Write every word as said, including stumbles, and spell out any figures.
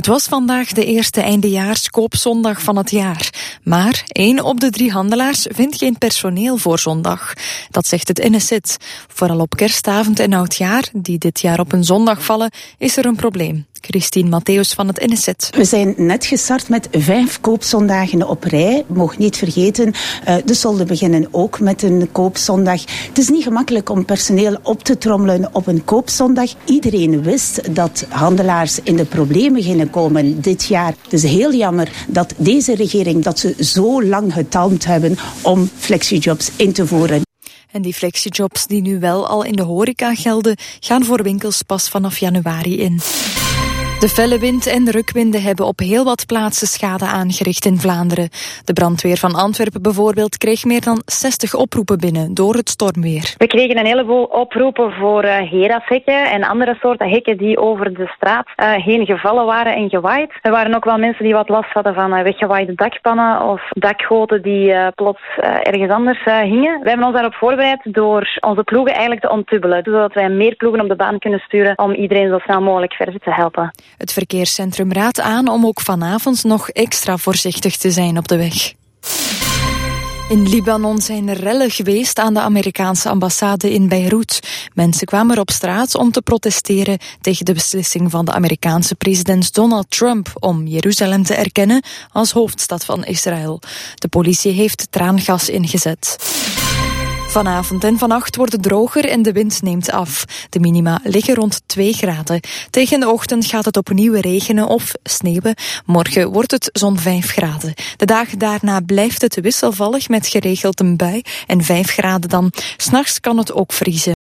Het was vandaag de eerste eindejaars-koopzondag van het jaar. Maar één op de drie handelaars vindt geen personeel voor zondag. Dat zegt het N S Z. Vooral op kerstavond en oudjaar, die dit jaar op een zondag vallen, is er een probleem. Christine Matthäus van het N S Z. We zijn net gestart met vijf koopzondagen op rij. Mocht niet vergeten, de solden beginnen ook met een koopzondag. Het is niet gemakkelijk om personeel op te trommelen op een koopzondag. Iedereen wist dat handelaars in de problemen gingen komen dit jaar. Het is heel jammer dat deze regering dat ze zo lang getalmd hebben om flexijobs in te voeren. En die flexijobs die nu wel al in de horeca gelden, gaan voor winkels pas vanaf januari in. De felle wind en de rukwinden hebben op heel wat plaatsen schade aangericht in Vlaanderen. De brandweer van Antwerpen bijvoorbeeld kreeg meer dan zestig oproepen binnen door het stormweer. We kregen een heleboel oproepen voor uh, Heras-hekken en andere soorten hekken die over de straat uh, heen gevallen waren en gewaaid. Er waren ook wel mensen die wat last hadden van uh, weggewaaide dakpannen of dakgoten die uh, plots uh, ergens anders uh, hingen. We hebben ons daarop voorbereid door onze ploegen eigenlijk te ontdubbelen, zodat wij meer ploegen op de baan kunnen sturen om iedereen zo snel mogelijk verder te helpen. Het verkeerscentrum raadt aan om ook vanavond nog extra voorzichtig te zijn op de weg. In Libanon zijn er rellen geweest aan de Amerikaanse ambassade in Beirut. Mensen kwamen er op straat om te protesteren tegen de beslissing van de Amerikaanse president Donald Trump om Jeruzalem te erkennen als hoofdstad van Israël. De politie heeft traangas ingezet. Vanavond en vannacht wordt het droger en de wind neemt af. De minima liggen rond twee graden. Tegen de ochtend gaat het opnieuw regenen of sneeuwen. Morgen wordt het zo'n vijf graden. De dagen daarna blijft het wisselvallig met geregeld een bui en vijf graden dan. 'S Nachts kan het ook vriezen.